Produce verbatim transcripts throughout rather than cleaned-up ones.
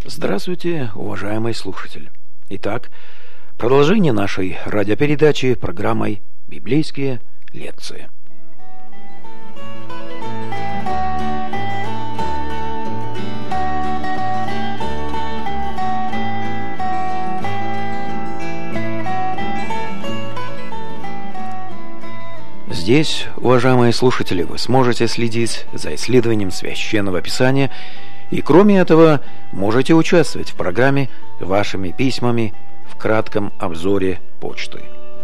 Здравствуйте, уважаемый слушатель. Итак, продолжение нашей радиопередачи программой «Библейские лекции». Здесь, уважаемые слушатели, вы сможете следить за исследованием Священного Писания и, кроме этого, можете участвовать в программе вашими письмами в кратком обзоре почты.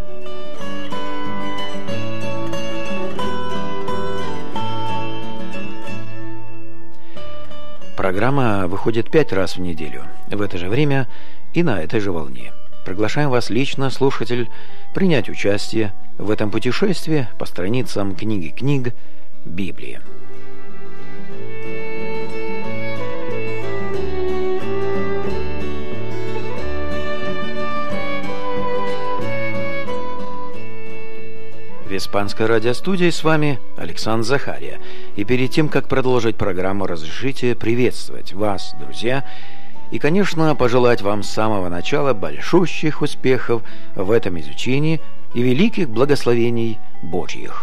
Программа выходит пять раз в неделю, в это же время и на этой же волне. Приглашаем вас лично, слушатель, принять участие в этом путешествии по страницам книги книг Библии. В испанской радиостудии с вами Александр Захария. И перед тем, как продолжить программу, разрешите приветствовать вас, друзья, и, конечно, пожелать вам с самого начала большущих успехов в этом изучении и великих благословений Божьих.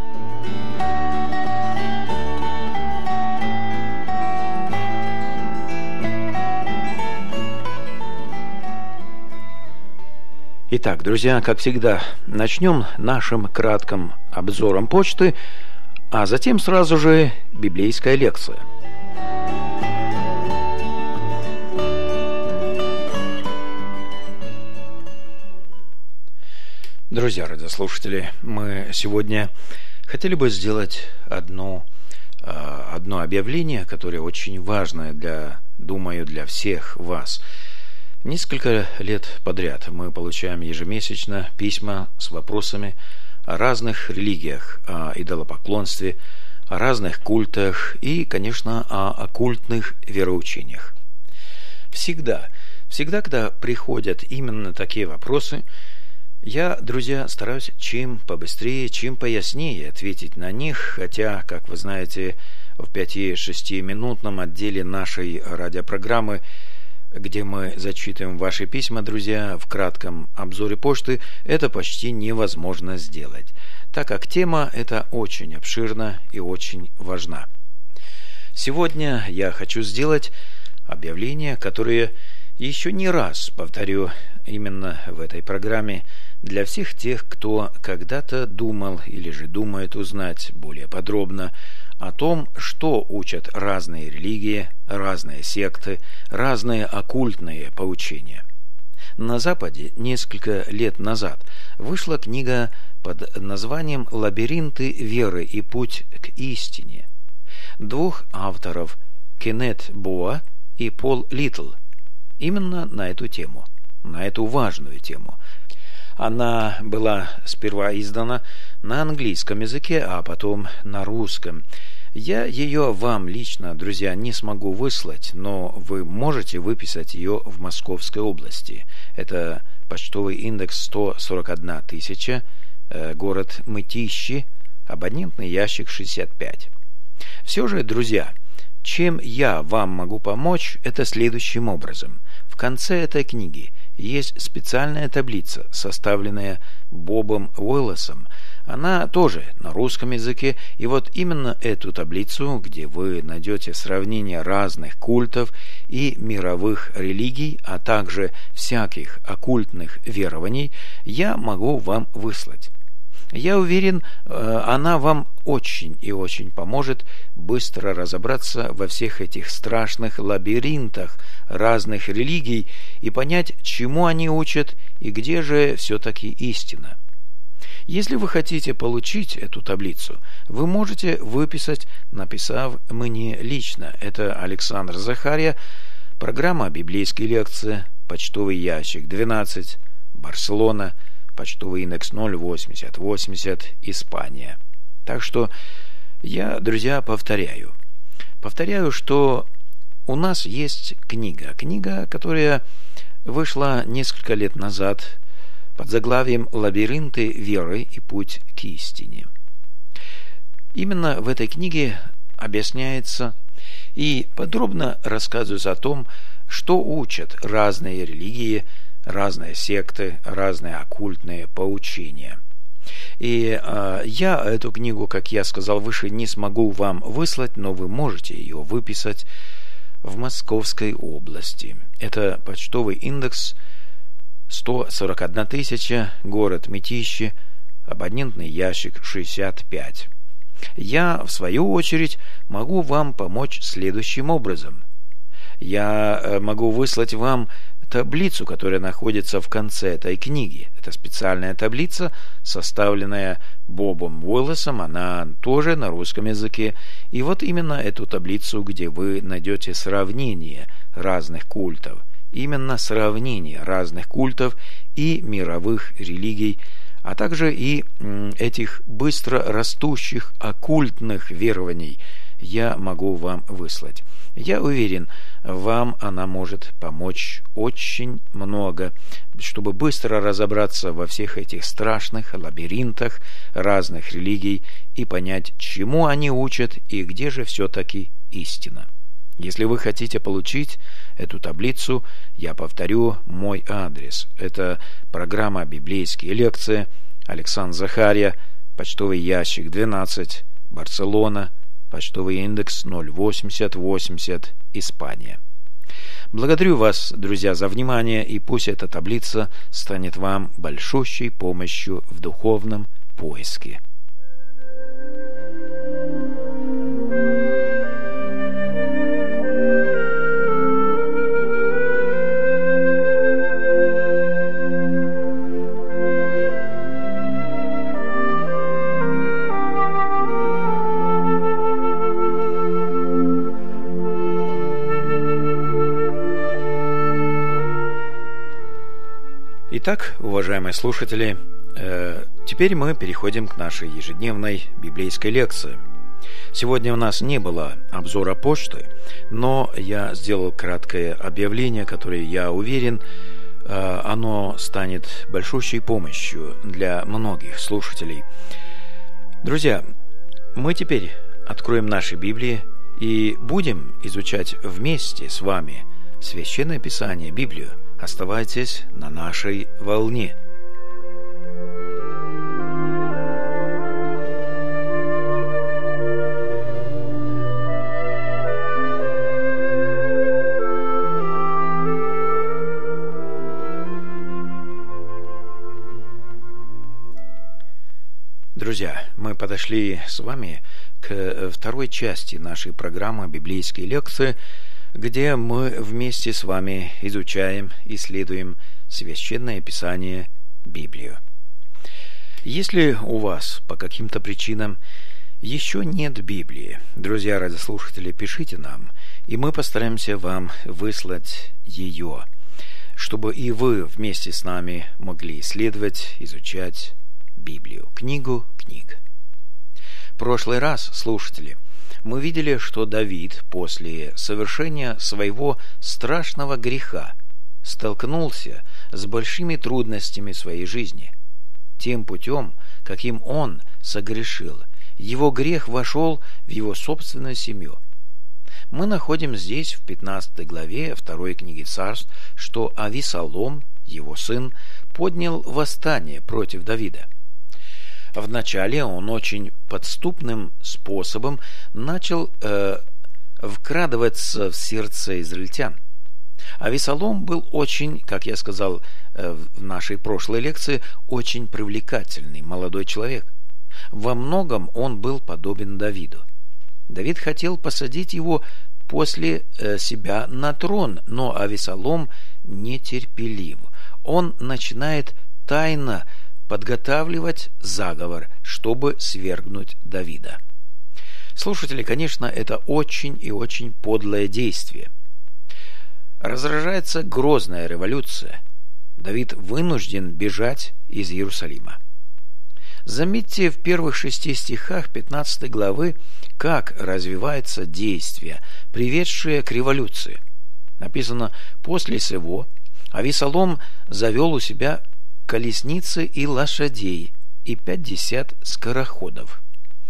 Итак, друзья, как всегда, начнем нашим кратким обзором почты, а затем сразу же библейская лекция. Друзья, радиослушатели, мы сегодня хотели бы сделать одно, одно объявление, которое очень важное, для, думаю, для всех вас. Несколько лет подряд мы получаем ежемесячно письма с вопросами о разных религиях, о идолопоклонстве, о разных культах и, конечно, о оккультных вероучениях. Всегда, всегда, когда приходят именно такие вопросы, я, друзья, стараюсь чем побыстрее, чем пояснее ответить на них, хотя, как вы знаете, в пяти-шестиминутном отделе нашей радиопрограммы, где мы зачитываем ваши письма, друзья, в кратком обзоре почты, это почти невозможно сделать, так как тема эта очень обширна и очень важна. Сегодня я хочу сделать объявление, которое еще не раз повторю именно в этой программе для всех тех, кто когда-то думал или же думает узнать более подробно о том, что учат разные религии, разные секты, разные оккультные поучения. На Западе несколько лет назад вышла книга под названием «Лабиринты веры и путь к истине» двух авторов, Кеннет Боа и Пол Литтл, именно на эту тему, на эту важную тему. Она была сперва издана на английском языке, а потом на русском. Я ее вам лично, друзья, не смогу выслать, но вы можете выписать ее в Московской области. Это почтовый индекс сто сорок одна тысяча, город Мытищи, абонентный ящик шестьдесят пять. Все же, друзья, чем я вам могу помочь, это следующим образом. В конце этой книги есть специальная таблица, составленная Бобом Уиллесом. Она тоже на русском языке, и вот именно эту таблицу, где вы найдете сравнение разных культов и мировых религий, а также всяких оккультных верований, я могу вам выслать. Я уверен, она вам очень и очень поможет быстро разобраться во всех этих страшных лабиринтах разных религий и понять, чему они учат и где же все-таки истина. Если вы хотите получить эту таблицу, вы можете выписать, написав мне лично. Это Александр Захария, программа «Библейские лекции», почтовый ящик двенадцать, Барселона, почтовый индекс ноль восемьдесят восемьдесят, Испания. Так что я, друзья, повторяю. Повторяю, что у нас есть книга. Книга, которая вышла несколько лет назад под заглавием «Лабиринты веры и путь к истине». Именно в этой книге объясняется И подробно рассказывается о том, что учат разные религии, разные секты, разные оккультные поучения. И э, я эту книгу, как я сказал выше, не смогу вам выслать, но вы можете ее выписать в Московской области. Это почтовый индекс сто сорок одна тысяча, город Мытищи, абонентный ящик шестьдесят пять. Я, в свою очередь, могу вам помочь следующим образом. Я могу выслать вам таблицу, которая находится в конце этой книги. Это специальная таблица, составленная Бобом Уоллесом, она тоже на русском языке. И вот именно эту таблицу, где вы найдете сравнение разных культов, именно сравнение разных культов и мировых религий, а также и этих быстро растущих оккультных верований, я могу вам выслать. Я уверен, вам она может помочь очень много, чтобы быстро разобраться во всех этих страшных лабиринтах разных религий и понять, чему они учат и где же все-таки истина. Если вы хотите получить эту таблицу, я повторю мой адрес. Это программа «Библейские лекции», Александр Захарья, почтовый ящик двенадцать, Барселона, почтовый индекс ноль восемьдесят восемьдесят, Испания. Благодарю вас, друзья, за внимание, и пусть эта таблица станет вам большущей помощью в духовном поиске. Итак, уважаемые слушатели, э, теперь мы переходим к нашей ежедневной библейской лекции. Сегодня у нас не было обзора почты, но я сделал краткое объявление, которое, я уверен, э, оно станет большущей помощью для многих слушателей. Друзья, мы теперь откроем наши Библии и будем изучать вместе с вами Священное Писание, Библию. Оставайтесь на нашей волне. Друзья, мы подошли с вами к второй части нашей программы «Библейские лекции», где мы вместе с вами изучаем, исследуем Священное Писание, Библию. Если у вас по каким-то причинам еще нет Библии, друзья радиослушатели, пишите нам, и мы постараемся вам выслать ее, чтобы и вы вместе с нами могли исследовать, изучать Библию, книгу книг. В прошлый раз, слушатели, мы видели, что Давид после совершения своего страшного греха столкнулся с большими трудностями в своей жизни. Тем путем, каким он согрешил, его грех вошел в его собственную семью. Мы находим здесь, в пятнадцатой главе второй книги Царств, что Авесолом, его сын, поднял восстание против Давида. Вначале он очень подступным способом начал э, вкрадываться в сердце израильтян. Авесолом был очень, как я сказал э, в нашей прошлой лекции, очень привлекательный молодой человек. Во многом он был подобен Давиду. Давид хотел посадить его после э, себя на трон, но Авесолом нетерпелив. Он начинает тайно подготавливать заговор, чтобы свергнуть Давида. Слушатели, конечно, это очень и очень подлое действие. Разражается грозная революция. Давид вынужден бежать из Иерусалима. Заметьте в первых шести стихах пятнадцатой главы, как развивается действие, приведшее к революции. Написано: «После сего Авесолом завел у себя колесницы и лошадей, и пятьдесят скороходов.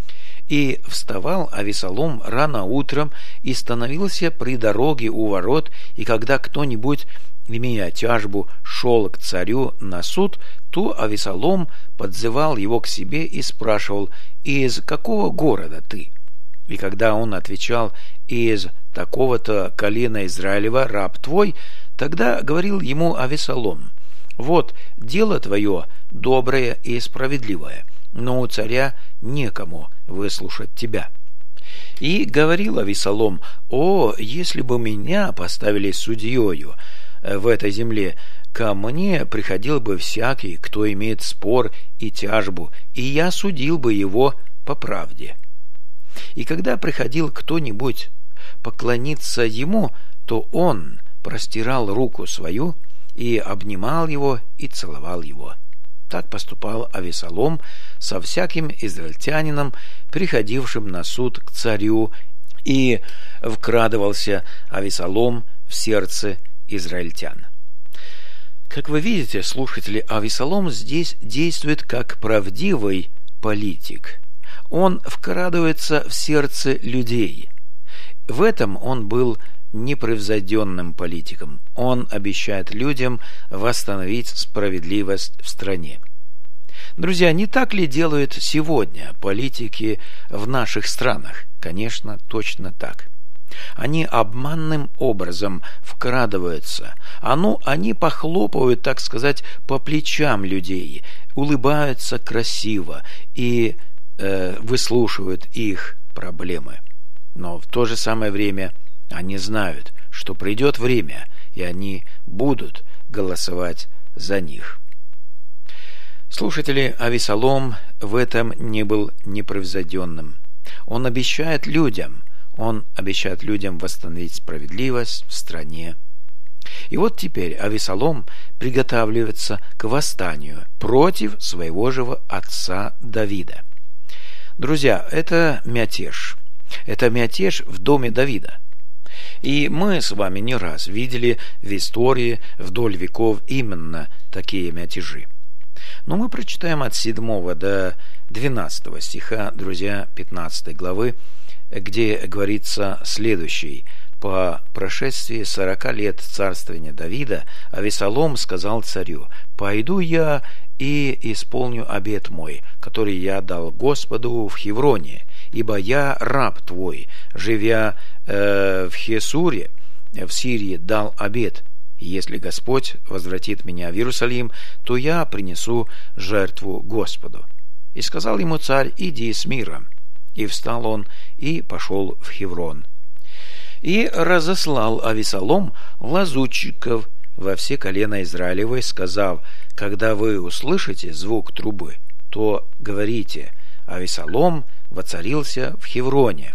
И вставал Авесолом рано утром и становился при дороге у ворот, и когда кто-нибудь, имея тяжбу, шел к царю на суд, то Авесолом подзывал его к себе и спрашивал: «Из какого города ты?» И когда он отвечал: «Из такого-то колена Израилева, раб твой», тогда говорил ему Авесолом: «Вот дело твое доброе и справедливое, но у царя некому выслушать тебя». И говорил Авесолом: «О, если бы меня поставили судьею в этой земле, ко мне приходил бы всякий, кто имеет спор и тяжбу, и я судил бы его по правде. И когда приходил кто-нибудь поклониться ему, то он простирал руку свою и обнимал его и целовал его». Так поступал Авесолом со всяким израильтянином, приходившим на суд к царю, и вкрадывался Авесолом в сердце израильтян. Как вы видите, слушатели, Авесолом здесь действует как правдивый политик. Он вкрадывается в сердце людей. В этом он был непревзойденным политиком. Он обещает людям восстановить справедливость в стране. Друзья, не так ли делают сегодня политики в наших странах? Конечно, точно так. Они обманным образом вкрадываются. А ну, они похлопывают, так сказать, по плечам людей, улыбаются красиво и э, выслушивают их проблемы. Но в то же самое время они знают, что придет время, и они будут голосовать за них. Слушатели, Авесолом в этом не был непревзойденным. Он обещает людям, он обещает людям восстановить справедливость в стране. И вот теперь Авесолом приготавливается к восстанию против своего же отца Давида. Друзья, это мятеж. Это мятеж в доме Давида. И мы с вами не раз видели в истории вдоль веков именно такие мятежи. Но мы прочитаем от седьмого до двенадцатого стиха, друзья, пятнадцатой главы, где говорится следующее: «По прошествии сорока лет царствования Давида Авесолом сказал царю: пойду я и исполню обет мой, который я дал Господу в Хевроне, ибо я раб твой, живя э, в Хесуре, в Сирии, дал обет. Если Господь возвратит меня в Иерусалим, то я принесу жертву Господу». И сказал ему царь: иди с миром. И встал он и пошел в Хеврон. И разослал Авесолом лазутчиков во все колена Израилевы, сказав: когда вы услышите звук трубы, то говорите: Авесолом воцарился в Хевроне.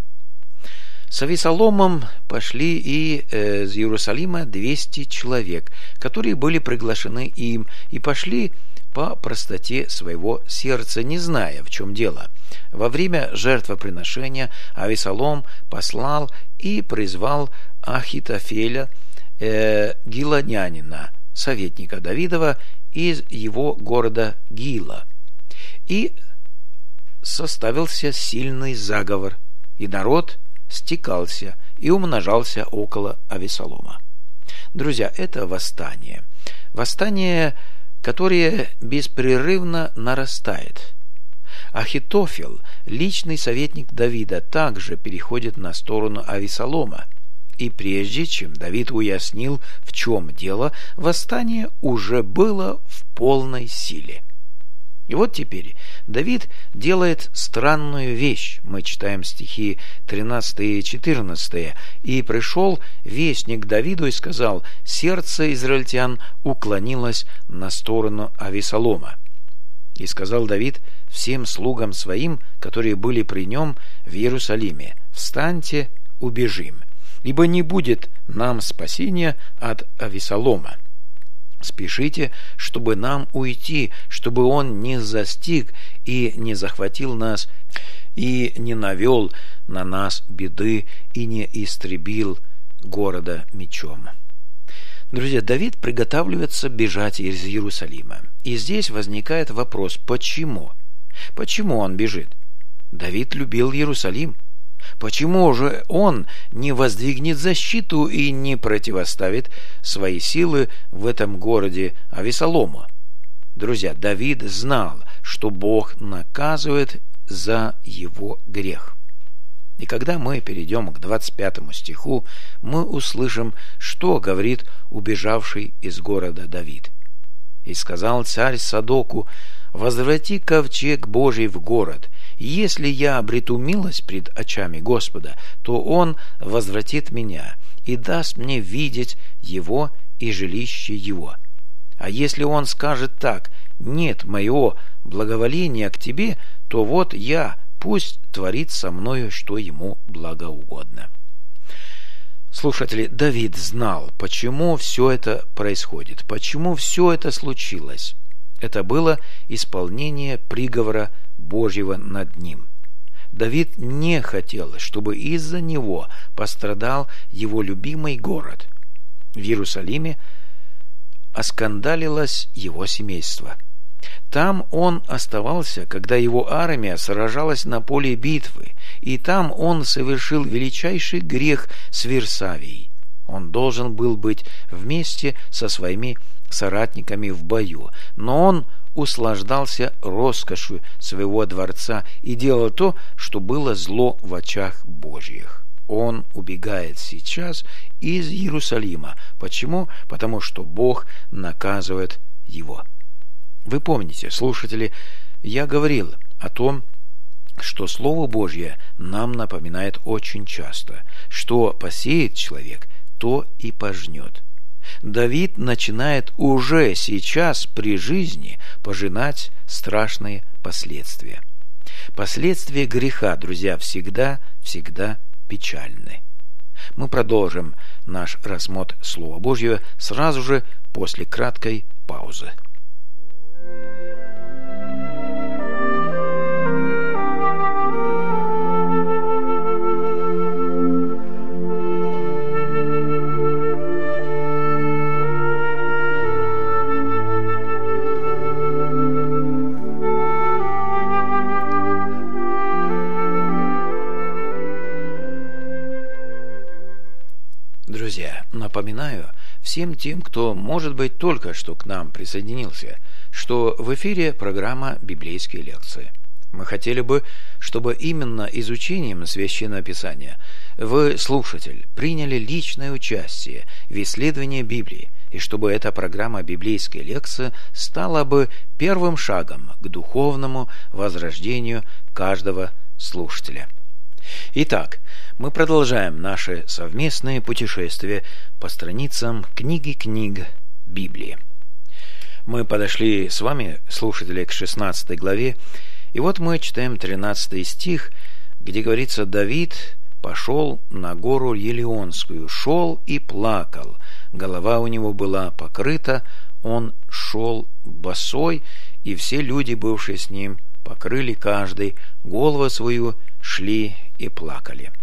С Авесоломом пошли и э, из Иерусалима двести человек, которые были приглашены им, и пошли по простоте своего сердца, не зная, в чем дело. Во время жертвоприношения Авесолом послал и призвал Ахитофеля, э, гилонянина, советника Давидова, из его города Гила. И составился сильный заговор, и народ стекался и умножался около Авесолома. Друзья, это восстание. Восстание, которое беспрерывно нарастает. Ахитофел, личный советник Давида, также переходит на сторону Авесолома. И прежде чем Давид уяснил, в чем дело, восстание уже было в полной силе. И вот теперь Давид делает странную вещь. Мы читаем стихи тринадцатый и четырнадцатый. «И пришел вестник к Давиду и сказал: сердце израильтян уклонилось на сторону Авесолома. И сказал Давид всем слугам своим, которые были при нем в Иерусалиме: встаньте, убежим, ибо не будет нам спасения от Авесолома. Спешите, чтобы нам уйти, чтобы он не застиг и не захватил нас, и не навел на нас беды, и не истребил города мечом». Друзья, Давид приготавливается бежать из Иерусалима. И здесь возникает вопрос: почему? Почему он бежит? Давид любил Иерусалим. Почему же он не воздвигнет защиту и не противоставит свои силы в этом городе Авесолому? Друзья, Давид знал, что Бог наказывает за его грех. И когда мы перейдем к двадцать пятому стиху, мы услышим, что говорит убежавший из города Давид. «И сказал царь Садоку: возврати ковчег Божий в город. Если я обрету милость пред очами Господа, то Он возвратит меня и даст мне видеть его и жилище его. А если Он скажет так: нет моего благоволения к тебе, то вот я, пусть творит со мною, что ему благоугодно». Слушатели, Давид знал, почему все это происходит, почему все это случилось. Это было исполнение приговора Божьего над ним. Давид не хотел, чтобы из-за него пострадал его любимый город. В Иерусалиме оскандалилось его семейство. Там он оставался, когда его армия сражалась на поле битвы, и там он совершил величайший грех с Версавией. Он должен был быть вместе со своими соратниками в бою, но он услаждался роскошью своего дворца и делал то, что было зло в очах Божьих. Он убегает сейчас из Иерусалима. Почему? Потому что Бог наказывает его. Вы помните, слушатели, я говорил о том, что Слово Божье нам напоминает очень часто, что посеет человек, то и пожнет. Давид начинает уже сейчас при жизни пожинать страшные последствия. Последствия греха, друзья, всегда, всегда печальны. Мы продолжим наш рассмотр Слова Божьего сразу же после краткой паузы. Друзья, напоминаю всем тем, кто, может быть, только что к нам присоединился, что в эфире программа «Библейские лекции». Мы хотели бы, чтобы именно изучением Священного Писания вы, слушатель, приняли личное участие в исследовании Библии, и чтобы эта программа «Библейские лекции» стала бы первым шагом к духовному возрождению каждого слушателя. Итак, мы продолжаем наше совместное путешествие по страницам книги книг Библии. Мы подошли с вами, слушатели, к шестнадцатой главе, и вот мы читаем тринадцатый стих, где говорится: «Давид пошел на гору Елеонскую, шел и плакал, голова у него была покрыта, он шел босой, и все люди, бывшие с ним, покрыли каждый голову свою, шли и плакали».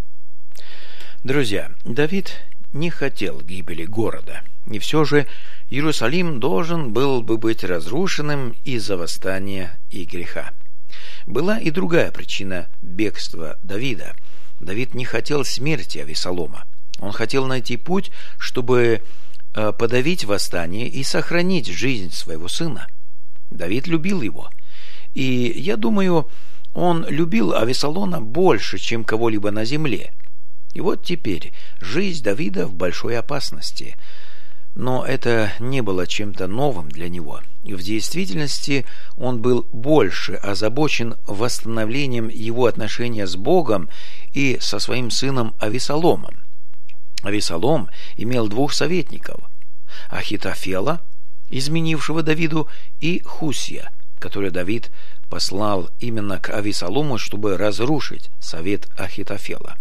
Друзья, Давид не хотел гибели города, и все же Иерусалим должен был бы быть разрушенным из-за восстания и греха. Была и другая причина бегства Давида. Давид не хотел смерти Авесолома. Он хотел найти путь, чтобы подавить восстание и сохранить жизнь своего сына. Давид любил его. И я думаю, он любил Авесолома больше, чем кого-либо на земле. И вот теперь жизнь Давида в большой опасности. Но это не было чем-то новым для него. И в действительности он был больше озабочен восстановлением его отношения с Богом и со своим сыном Авесоломом. Авесолом имел двух советников: Ахитофела, изменившего Давиду, и Хусия, который Давид послал именно к Авесолому, чтобы разрушить совет Ахитофела.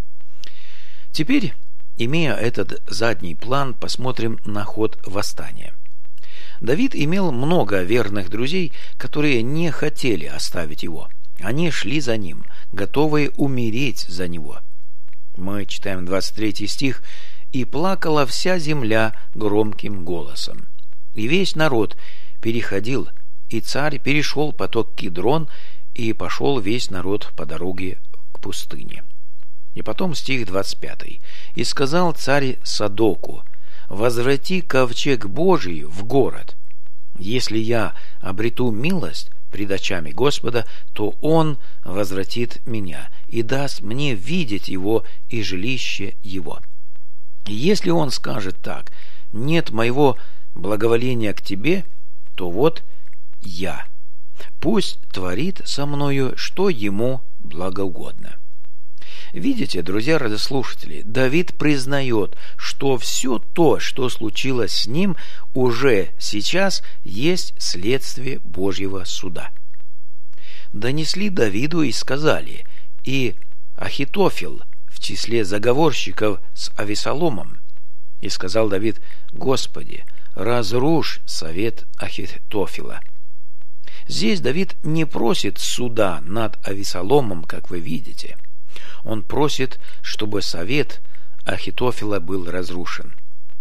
Теперь, имея этот задний план, посмотрим на ход восстания. Давид имел много верных друзей, которые не хотели оставить его. Они шли за ним, готовые умереть за него. Мы читаем двадцать третий стих: «И плакала вся земля громким голосом, и весь народ переходил, и царь перешел поток Кидрон, и пошел весь народ по дороге к пустыне. И потом стих двадцать пятый. «И сказал царь Садоку: возврати ковчег Божий в город. Если я обрету милость пред очами Господа, то Он возвратит меня и даст мне видеть его и жилище его. И если Он скажет так: нет моего благоволения к тебе, то вот я. Пусть творит со мною, что ему благоугодно». Видите, друзья радиослушатели, Давид признает, что все то, что случилось с ним, уже сейчас есть следствие Божьего суда. Донесли Давиду и сказали: и Ахитофел в числе заговорщиков с Авесоломом. И сказал Давид: Господи, разрушь совет Ахитофела. Здесь Давид не просит суда над Авесоломом, как вы видите. Он просит, чтобы совет Ахитофела был разрушен.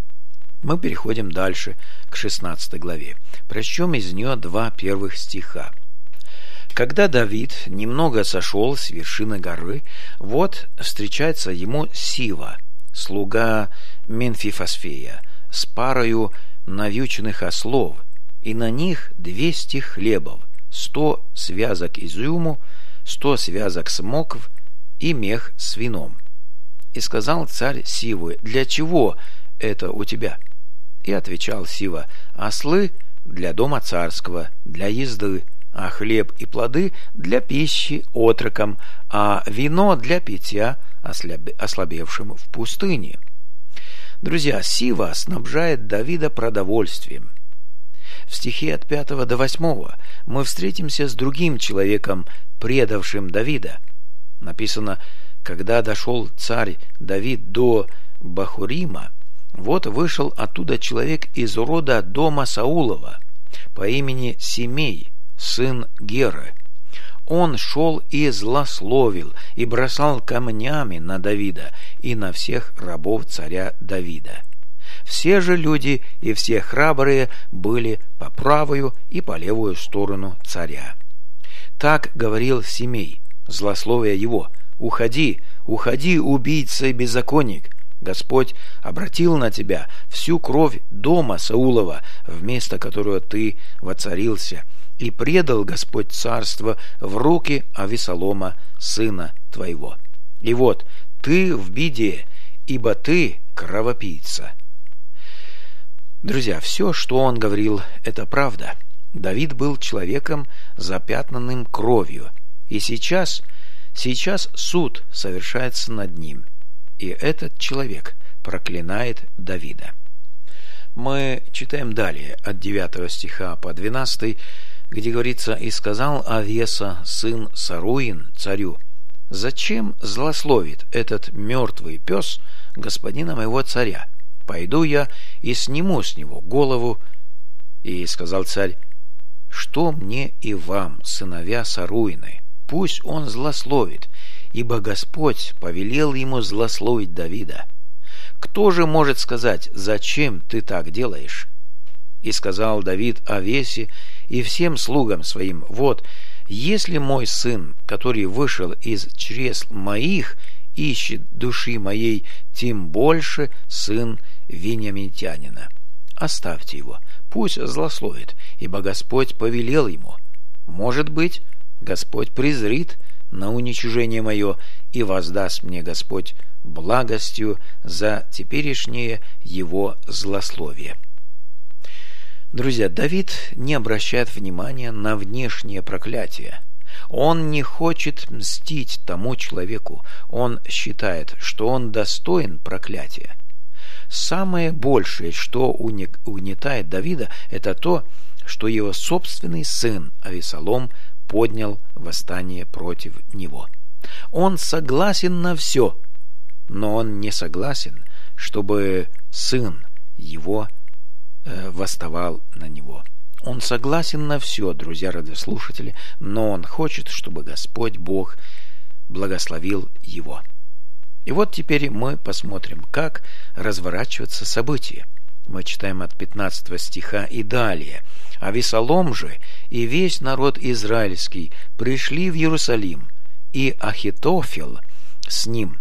Мы переходим дальше к шестнадцатой главе. Прочтем из нее два первых стиха. «Когда Давид немного сошел с вершины горы, вот встречается ему Сива, слуга Менфифосфея, с парою навьюченных ослов, и на них двести хлебов, сто связок изюму, сто связок смокв и мех с вином. И сказал царь Сиву: для чего это у тебя? И отвечал Сива: ослы для дома царского, для езды, а хлеб и плоды для пищи отрокам, а вино для питья ослабевшим в пустыне. Друзья, Сива снабжает Давида продовольствием. В стихе от пятого до восьмого мы встретимся с другим человеком, предавшим Давида. Написано: когда дошел царь Давид до Бахурима, вот вышел оттуда человек из рода дома Саулова по имени Семей, сын Геры. Он шел и злословил, и бросал камнями на Давида и на всех рабов царя Давида. Все же люди и все храбрые были по правую и по левую сторону царя. Так говорил Семей, злословия его: «Уходи, уходи, убийца и беззаконник! Господь обратил на тебя всю кровь дома Саулова, в место которого ты воцарился, и предал Господь царство в руки Авесолома, сына твоего. И вот ты в беде, ибо ты кровопийца». Друзья, все, что он говорил, это правда. Давид был человеком, запятнанным кровью, и сейчас, сейчас суд совершается над ним, и этот человек проклинает Давида. Мы читаем далее от девятого стиха по двенадцатый, где говорится: «И сказал Авеса, сын Саруин, царю: зачем злословит этот мертвый пес господина моего царя? Пойду я и сниму с него голову». И сказал царь: «Что мне и вам, сыновья Саруины? Пусть он злословит, ибо Господь повелел ему злословить Давида. Кто же может сказать: зачем ты так делаешь?» И сказал Давид Авесе и всем слугам своим: «Вот, если мой сын, который вышел из чресл моих, ищет души моей, тем больше сын вениамитянина. Оставьте его, пусть злословит, ибо Господь повелел ему. Может быть, Господь презрит на уничижение мое, и воздаст мне Господь благостью за теперешнее его злословие». Друзья, Давид не обращает внимания на внешнее проклятие. Он не хочет мстить тому человеку. Он считает, что он достоин проклятия. Самое большее, что угнетает Давида, это то, что его собственный сын Авесолом поднял восстание против него. Он согласен на все, но он не согласен, чтобы сын его э, восставал на него. Он согласен на все, друзья радиослушатели, но он хочет, чтобы Господь Бог благословил его. И вот теперь мы посмотрим, как разворачиваются события. Мы читаем от пятнадцатого стиха и далее. «Авесолом же и весь народ израильский пришли в Иерусалим, и Ахитофел с ним.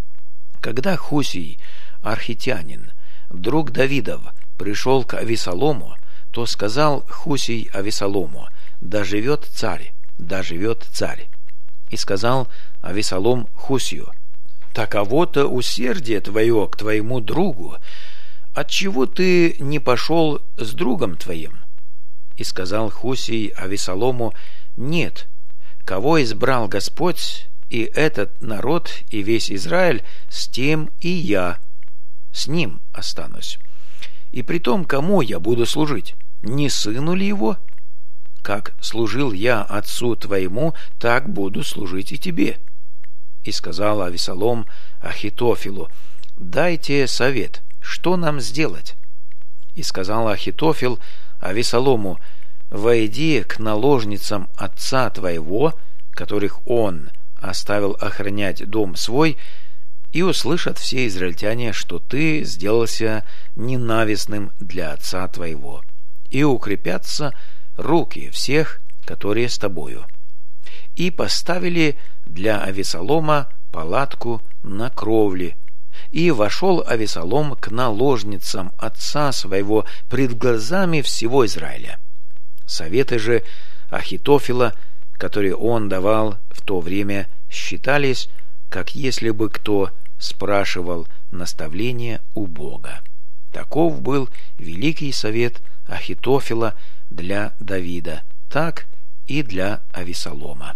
Когда Хусий, архитянин, друг Давидов, пришел к Авесолому, то сказал Хусий Авесолому: да живет царь, да живет царь. И сказал Авесолом Хусию: таково-то усердие твое к твоему другу, отчего ты не пошел с другом твоим? И сказал Хусий Авесолому: нет, кого избрал Господь, и этот народ, и весь Израиль, с тем и я с ним останусь. И при том, кому я буду служить? Не сыну ли его? Как служил я отцу твоему, так буду служить и тебе. И сказал Авесолом Ахитофелу: дайте совет, что нам сделать? И сказал Ахитофел Авесолому: войди к наложницам отца твоего, которых он оставил охранять дом свой, и услышат все израильтяне, что ты сделался ненавистным для отца твоего, и укрепятся руки всех, которые с тобою. И поставили для Авесолома палатку на кровле, и вошел Авесолом к наложницам отца своего пред глазами всего Израиля. Советы же Ахитофела, которые он давал в то время, считались, как если бы кто спрашивал наставления у Бога. Таков был великий совет Ахитофела для Давида, так и для Авесолома.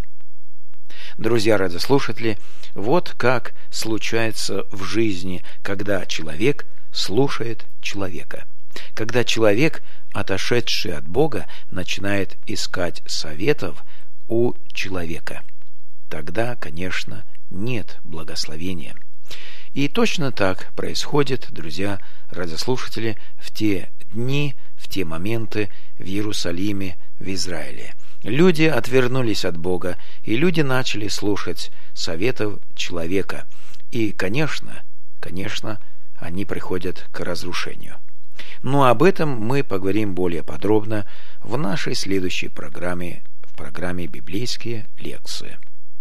Друзья радиослушатели, вот как случается в жизни, когда человек слушает человека. Когда человек, отошедший от Бога, начинает искать советов у человека. Тогда, конечно, нет благословения. И точно так происходит, друзья радиослушатели, в те дни, в те моменты в Иерусалиме, в Израиле. Люди отвернулись от Бога, и люди начали слушать советов человека. И, конечно, конечно, они приходят к разрушению. Но об этом мы поговорим более подробно в нашей следующей программе, в программе «Библейские лекции».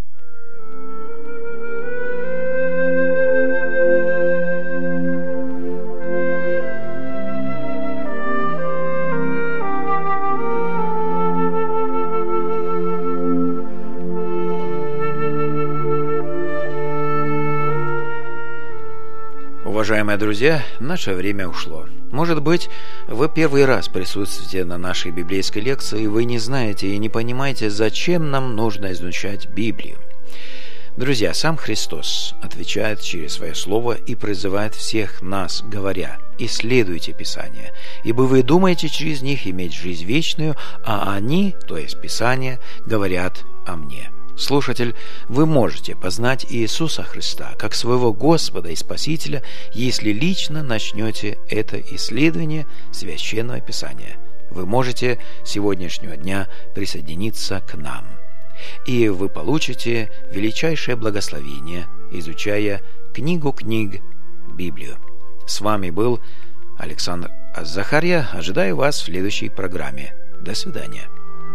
Уважаемые друзья, наше время ушло. Может быть, вы первый раз присутствуете на нашей библейской лекции, и вы не знаете и не понимаете, зачем нам нужно изучать Библию. Друзья, сам Христос отвечает через свое слово и призывает всех нас, говоря: «Исследуйте Писания, ибо вы думаете через них иметь жизнь вечную, а они, то есть Писания, говорят о мне». Слушатель, вы можете познать Иисуса Христа как своего Господа и Спасителя, если лично начнете это исследование Священного Писания. Вы можете с сегодняшнего дня присоединиться к нам, и вы получите величайшее благословение, изучая книгу книг, Библию. С вами был Александр Захарья. Ожидаю вас в следующей программе. До свидания.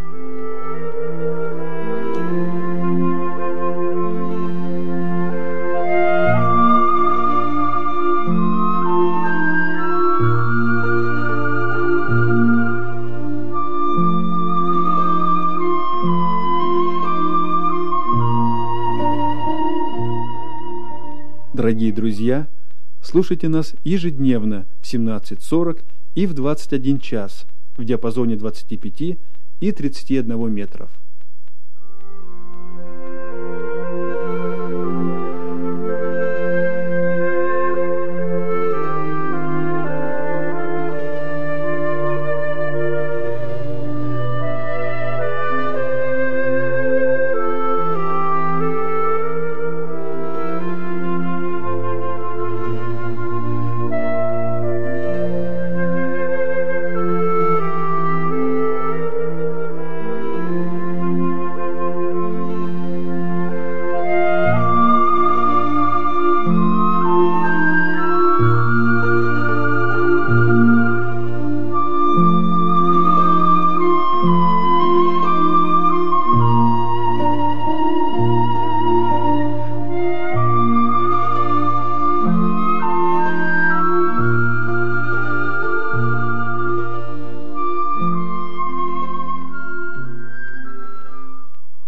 Дорогие друзья, слушайте нас ежедневно в семнадцать сорок и в двадцать один час в диапазоне двадцати пяти и тридцати одного метров.